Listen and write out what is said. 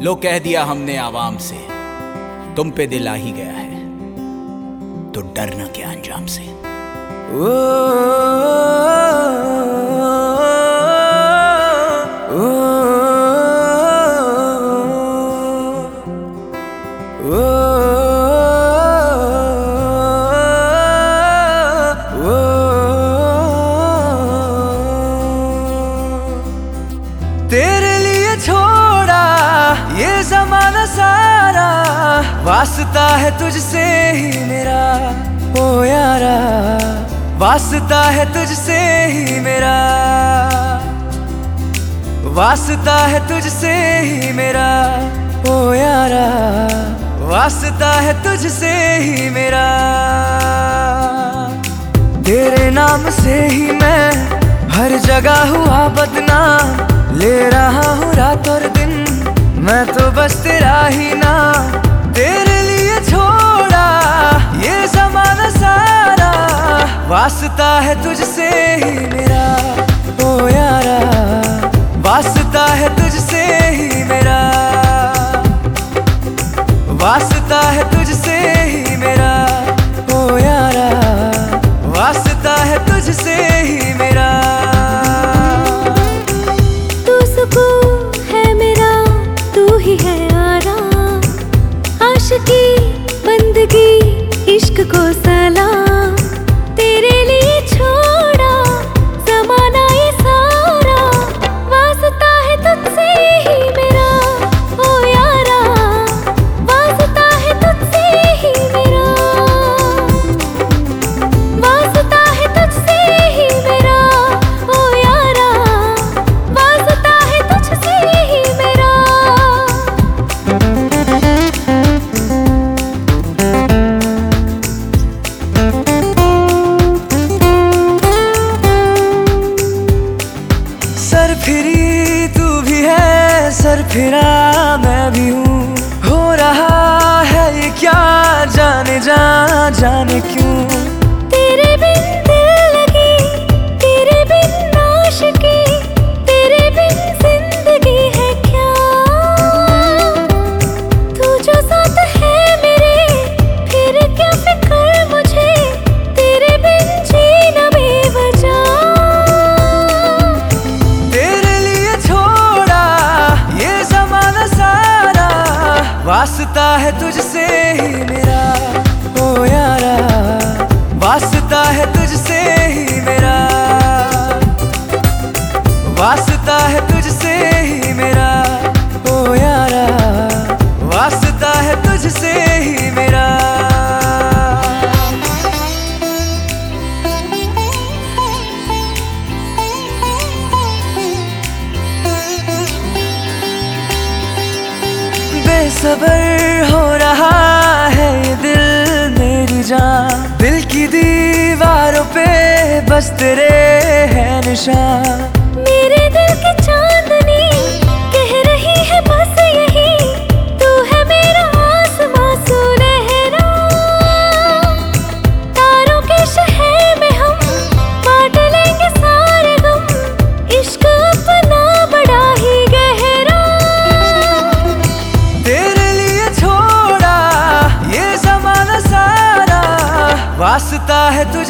लो कह दिया हमने आवाम से, तुम पे दिल आ ही गया है तो डरना क्या अंजाम से। ओ, ओ, ओ, ओ, तेरे लिए छोड़ा ये ज़माना सारा, वास्ता है तुझसे ही मेरा ओ यारा, वास्ता है तुझसे ही मेरा, वास्ता है तुझसे ही मेरा ओ यारा, वास्ता है तुझसे ही मेरा। तेरे नाम से ही मैं हर जगह हुआ बदनाम, ले रहा हूँ रात और दिन मैं तो बस तेरा ही नाम। तेरे लिए छोड़ा ये ज़माना सारा, वास्ता है तुझसे ही मेरा ओ यारा, वास्ता है तुझसे ही मेरा, वास्ता है तुझसे ही मेरा ओ यारा, वास्ता है तुझसे ही मेरा। तू सुकून है मेरा, तू ही है आराम, आशिकी बंदगी इश्क को सलाम। तेरे लिए छोड़ा ज़माना ये सारा, वास्ता है तुझसे ही मेरा ओ यारा, वास्ता है तुझसे ही मेरा, वास्ता है तुझसे ही मेरा ओ यारा, वास्ता है तुझसे ही मेरा। सरफिरी तू भी है, सरफिरा मैं भी हूँ, हो रहा है ये क्या जाने जाने क्यों। तेरे बिन दिल लगी, तेरे बिन आशिकी, तेरे बिन जिंदगी है क्या। तू जो साथ है मेरे, फिर क्या फिक्र मुझे, तेरे बिन जीना बेवजह। तेरे लिए छोड़ा ये ज़माना सारा, वास्ता है तुझसे ही मेरा ओ यारा, वास्ता है तुझसे ही मेरा, वास्ता है तुझसे ही मेरा ओ यारा, वास्ता है तुझसे ही मेरा। बेसबर हो रहा है ये दिल मेरी जान, दिल की दीवारों पे बस तेरे है निशान। मेरे दिल की चांदनी कह रही है बस यही, तू है मेरा आसमां सुनहरा। तारों के शहर में हम बांट लेंगे सारे गम, इश्क अपना बड़ा ही गहरा। तेरे लिए छोड़ा ये ज़माना सारा, वास्ता है